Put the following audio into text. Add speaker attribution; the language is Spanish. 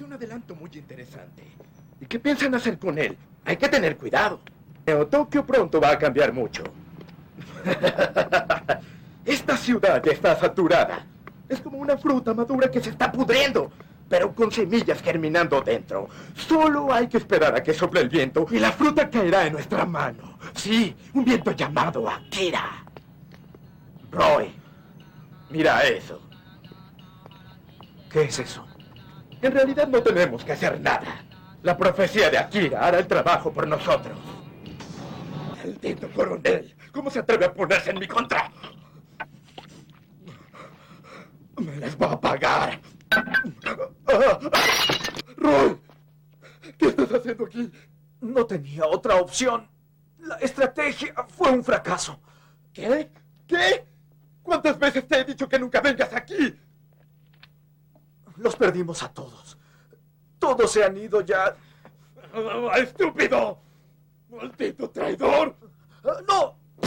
Speaker 1: un adelanto muy interesante. ¿Y qué piensan hacer con él? Hay que tener cuidado. Tokio pronto va a cambiar mucho. Esta ciudad ya está saturada. Es como una fruta madura que se está pudriendo, pero con semillas germinando dentro. Solo hay que esperar a que sople el viento y la fruta caerá en nuestra mano. Sí, un viento llamado Akira. Roy, mira eso.
Speaker 2: ¿Qué es eso?
Speaker 1: En realidad no tenemos que hacer nada. La profecía de Akira hará el trabajo por nosotros. ¡Maldito coronel! ¿Cómo se atreve a ponerse en mi contra? ¡Me les va a pagar! ¡Roy! ¿Qué estás haciendo aquí?
Speaker 2: No tenía otra opción. La estrategia fue un fracaso.
Speaker 1: ¿Qué? ¿Qué? ¿Cuántas veces te he dicho que nunca vengas aquí?
Speaker 2: Los perdimos a todos. Todos se han ido ya.
Speaker 1: ¡Estúpido! ¡Maldito traidor!
Speaker 2: ¡No!